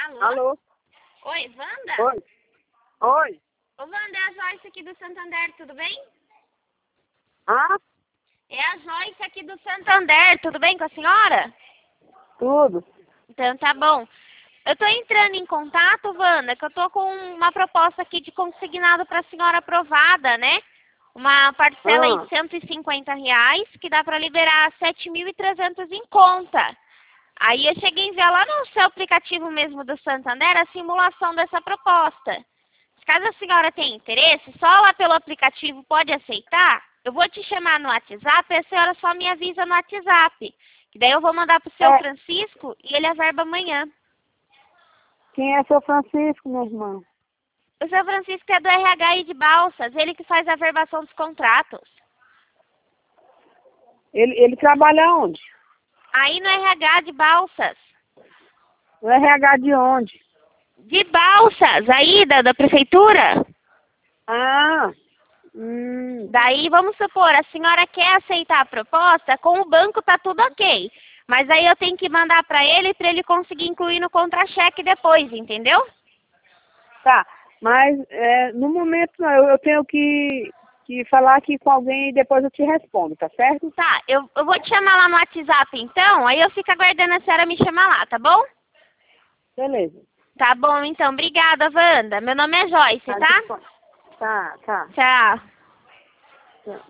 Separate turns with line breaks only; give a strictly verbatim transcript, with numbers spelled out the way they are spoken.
Alô?
Alô?
Oi, Wanda?
Oi? Oi?
Ô, Wanda, é a Joyce aqui do Santander, tudo bem?
Ah,
É a Joyce aqui do Santander, tudo bem com a senhora?
tudo.
Então tá bom. Eu tô entrando em contato, Wanda, que eu tô com uma proposta aqui de consignado para a senhora aprovada, né? Uma parcela aí
Ah,
de cento e cinquenta reais, que dá para liberar sete mil e trezentos em conta. Aí eu cheguei a enviar lá no seu aplicativo mesmo do Santander a simulação dessa proposta. Caso a senhora tenha interesse, só lá pelo aplicativo pode aceitar. Eu vou te chamar no WhatsApp e a senhora só me avisa no WhatsApp. Que daí eu vou mandar pro seu
é,
Francisco e ele averba amanhã.
quem é seu Francisco, meu irmão?
O seu Francisco é do R H I de Balsas, ele que faz a averbação dos contratos.
Ele, ele trabalha onde?
Aí no R H de Balsas.
No R H de onde?
De Balsas, aí da, da prefeitura.
Ah, hum,
Daí, vamos supor, a senhora quer aceitar a proposta, com o banco tá tudo ok. Mas aí eu tenho que mandar para ele, para ele conseguir incluir no contra-cheque depois, entendeu?
tá. Mas é, no momento não, eu, eu tenho que, que falar aqui com alguém e depois eu te respondo, tá certo?
Tá, eu, eu vou te chamar lá no WhatsApp então, aí eu fico aguardando a senhora me chamar lá, tá bom?
Beleza.
Tá bom, então. Obrigada, Wanda. Meu nome é Joyce,
Tá,
tá?
tá, tá.
Tchau.